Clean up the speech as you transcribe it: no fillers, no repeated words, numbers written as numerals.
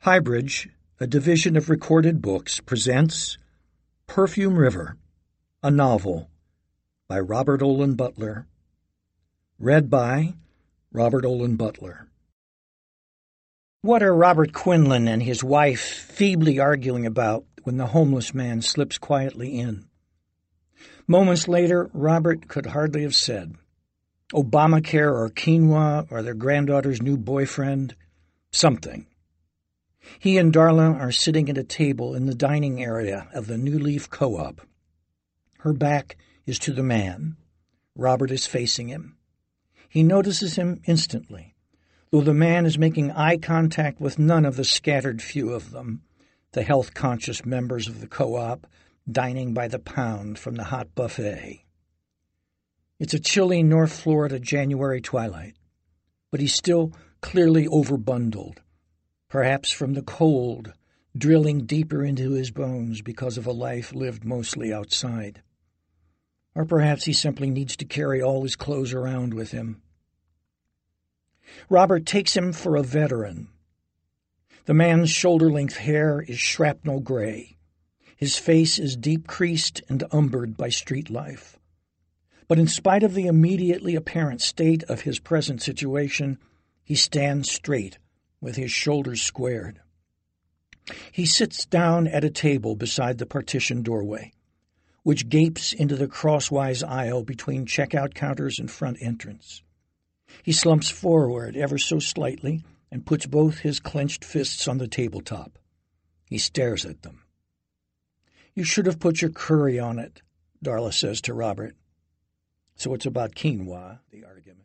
Highbridge, a division of Recorded Books, presents Perfume River, a novel by Robert Olen Butler. Read by Robert Olen Butler. What are Robert Quinlan and his wife feebly arguing about when the homeless man slips quietly in? Moments later, Robert could hardly have said. Obamacare or quinoa or their granddaughter's new boyfriend, something. He and Darla are sitting at a table in the dining area of the New Leaf Co-op. Her back is to the man. Robert is facing him. He notices him instantly, though the man is making eye contact with none of the scattered few of them, the health-conscious members of the co-op dining by the pound from the hot buffet. It's a chilly North Florida January twilight, but he's still clearly overbundled, perhaps from the cold, drilling deeper into his bones because of a life lived mostly outside. Or perhaps he simply needs to carry all his clothes around with him. Robert takes him for a veteran. The man's shoulder-length hair is shrapnel gray. His face is deep-creased and umbered by street life. But in spite of the immediately apparent state of his present situation, he stands straight, with his shoulders squared. He sits down at a table beside the partition doorway, which gapes into the crosswise aisle between checkout counters and front entrance. He slumps forward ever so slightly and puts both his clenched fists on the tabletop. He stares at them. "You should have put your curry on it," Darla says to Robert. So it's about quinoa, the argument.